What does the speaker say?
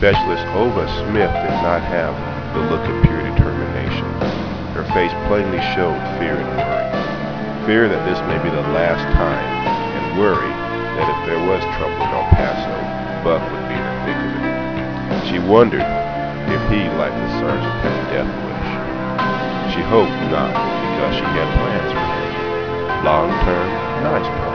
Specialist Ova Smith did not have the look of pure determination. Her face plainly showed fear and worry. Fear that this may be the last time, and worry that if there was trouble in El Paso, Buck would be in the thick of it. She wondered if he, like the sergeant, had a death wish. She hoped not, because she had plans for him. Long-term, nice plans.